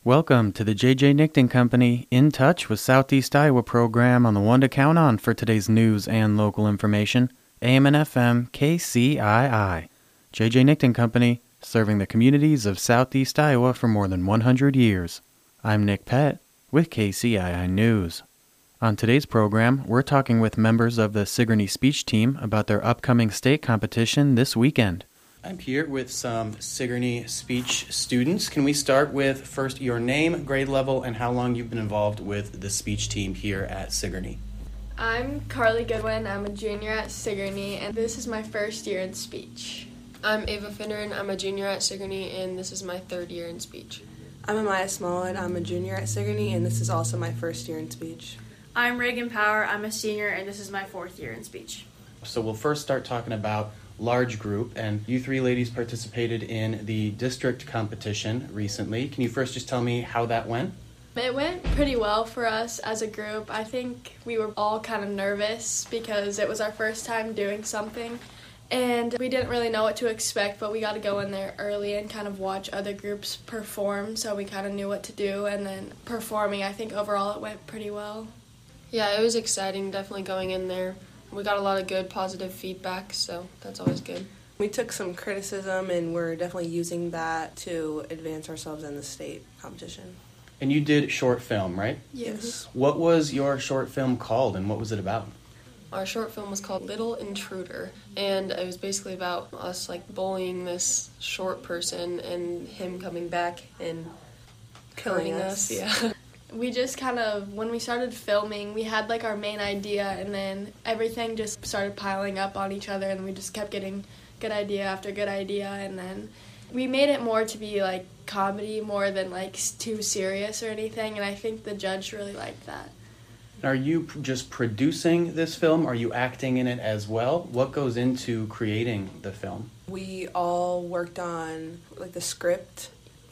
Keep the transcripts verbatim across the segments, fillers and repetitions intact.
Welcome to the J J. Nickton Company In Touch with Southeast Iowa program on the one to count on for today's news and local information, A M and F M K C I I. J J. Nickton Company, serving the communities of Southeast Iowa for more than one hundred years. I'm Nick Pett with K C I I News. On today's program, we're talking with members of the Sigourney Speech Team about their upcoming state competition this weekend. I'm here with some Sigourney Speech students. Can we start with first your name, grade level, and how long you've been involved with the speech team here at Sigourney? I'm Carly Goodwin. I'm a junior at Sigourney, and this is my first year in speech. I'm Ava Finneran. I'm a junior at Sigourney, and this is my third year in speech. I'm Amaya Smollett. I'm a junior at Sigourney, and this is also my first year in speech. I'm Reagan Power. I'm a senior, and this is my fourth year in speech. So we'll first start talking about large group, and you three ladies participated in the district competition recently. Can you first just tell me how that went? It went pretty well for us as a group. I think we were all kind of nervous because it was our first time doing something, and we didn't really know what to expect, but we got to go in there early and kind of watch other groups perform, so we kind of knew what to do, and then performing, I think overall it went pretty well. Yeah, it was exciting, definitely going in there. We got a lot of good, positive feedback, so that's always good. We took some criticism, and we're definitely using that to advance ourselves in the state competition. And you did short film, right? Yes. What was your short film called, and what was it about? Our short film was called Little Intruder, and it was basically about us, like, bullying this short person and him coming back and Killing hurting us. us. Yeah. We just kind of, when we started filming, we had like our main idea, and then everything just started piling up on each other, and we just kept getting good idea after good idea, and then we made it more to be like comedy more than like too serious or anything, and I think the judge really liked that. Are you p- just producing this film? Are you acting in it as well? What goes into creating the film? We all worked on like the script,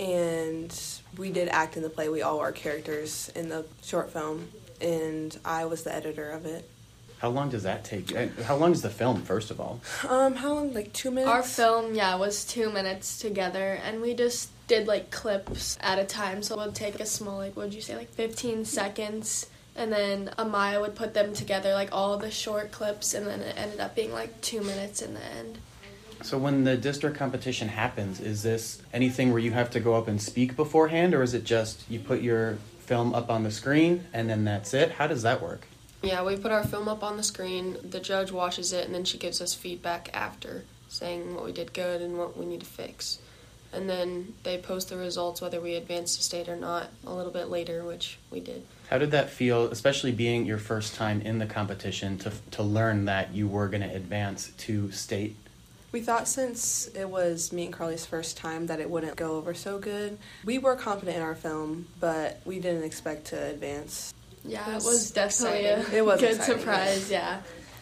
and we did act in the play. We all were characters in the short film, and I was the editor of it. How long does that take? Uh, How long is the film, first of all? Um, how long? Like two minutes? Our film, yeah, was two minutes together, and we just did like clips at a time, so we'll take a small, like, what'd you say, like fifteen seconds, and then Amaya would put them together, like all the short clips, and then it ended up being like two minutes in the end. So when the district competition happens, is this anything where you have to go up and speak beforehand, or is it just you put your film up on the screen and then that's it? How does that work? Yeah, we put our film up on the screen, the judge watches it, and then she gives us feedback after, saying what we did good and what we need to fix. And then they post the results, whether we advanced to state or not, a little bit later, which we did. How did that feel, especially being your first time in the competition, to to learn that you were going to advance to state? We thought since it was me and Carly's first time that it wouldn't go over so good. We were confident in our film, but we didn't expect to advance. Yeah, It it was was definitely exciting. a It was good exciting, surprise, yeah.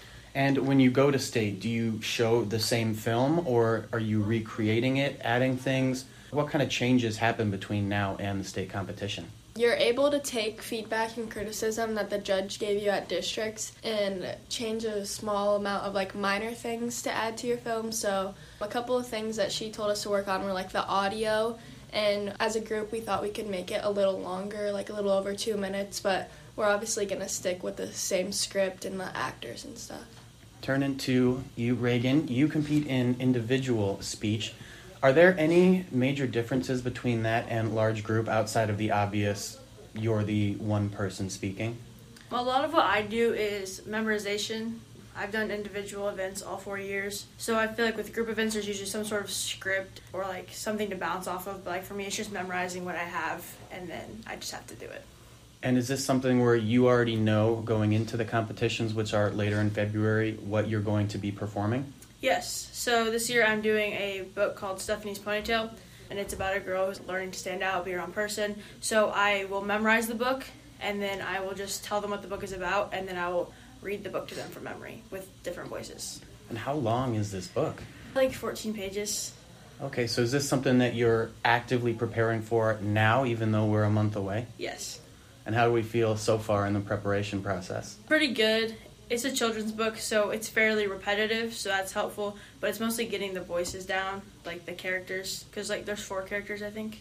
And when you go to state, do you show the same film, or are you recreating it, adding things? What kind of changes happen between now and the state competition? You're able to take feedback and criticism that the judge gave you at districts and change a small amount of like minor things to add to your film. So a couple of things that she told us to work on were like the audio, and as a group we thought we could make it a little longer, like a little over two minutes, but we're obviously going to stick with the same script and the actors and stuff. Turn into you, Reagan. You compete in individual speech. Are there any major differences between that and large group outside of the obvious you're the one person speaking? Well, a lot of what I do is memorization. I've done individual events all four years. So I feel like with group events, there's usually some sort of script or like something to bounce off of. But like for me, it's just memorizing what I have, and then I just have to do it. And is this something where you already know going into the competitions, which are later in February, what you're going to be performing? Yes. So this year I'm doing a book called Stephanie's Ponytail, and it's about a girl who's learning to stand out, be her own person. So I will memorize the book, and then I will just tell them what the book is about, and then I will read the book to them from memory with different voices. And how long is this book? Like fourteen pages. Okay, so is this something that you're actively preparing for now, even though we're a month away? Yes. And how do we feel so far in the preparation process? Pretty good. It's a children's book, so it's fairly repetitive, so that's helpful. But it's mostly getting the voices down, like the characters, because like there's four characters, I think.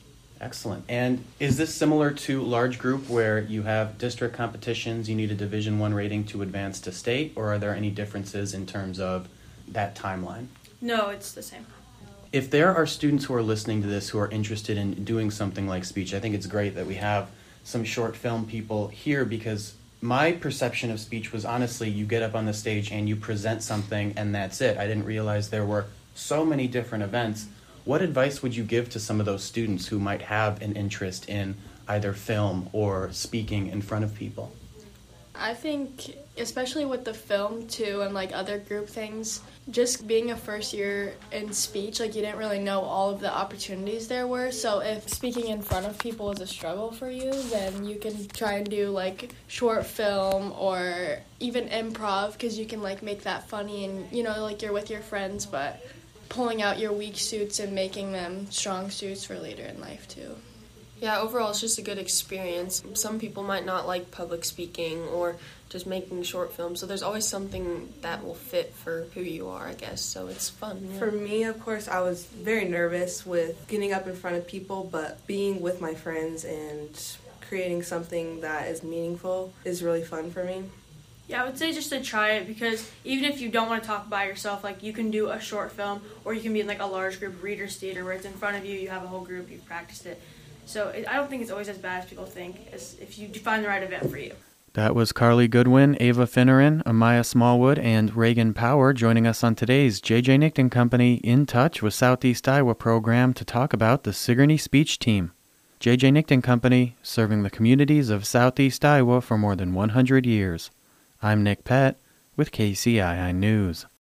Excellent. And is this similar to large group where you have district competitions, you need a Division One rating to advance to state, or are there any differences in terms of that timeline? No, it's the same. If there are students who are listening to this who are interested in doing something like speech, I think it's great that we have some short film people here, because my perception of speech was honestly you get up on the stage and you present something and that's it. I didn't realize there were so many different events. What advice would you give to some of those students who might have an interest in either film or speaking in front of people? I think, especially with the film too and like other group things, just being a first year in speech, like you didn't really know all of the opportunities there were. So if speaking in front of people is a struggle for you, then you can try and do like short film or even improv, because you can like make that funny and, you know, like you're with your friends, but pulling out your weak suits and making them strong suits for later in life too. Yeah, overall it's just a good experience. Some people might not like public speaking or just making short films, so there's always something that will fit for who you are, I guess, so it's fun. Yeah. For me, of course, I was very nervous with getting up in front of people, but being with my friends and creating something that is meaningful is really fun for me. Yeah, I would say just to try it, because even if you don't want to talk by yourself, like you can do a short film, or you can be in like a large group readers theater where it's in front of you, you have a whole group, you've practiced it. So it, I don't think it's always as bad as people think, as if you find the right event for you. That was Carly Goodwin, Ava Finneran, Amaya Smallwood, and Reagan Power joining us on today's J J Nickton Company In Touch with Southeast Iowa program to talk about the Sigourney Speech Team. J J Nickton Company, serving the communities of Southeast Iowa for more than one hundred years. I'm Nick Pett with K C I I News.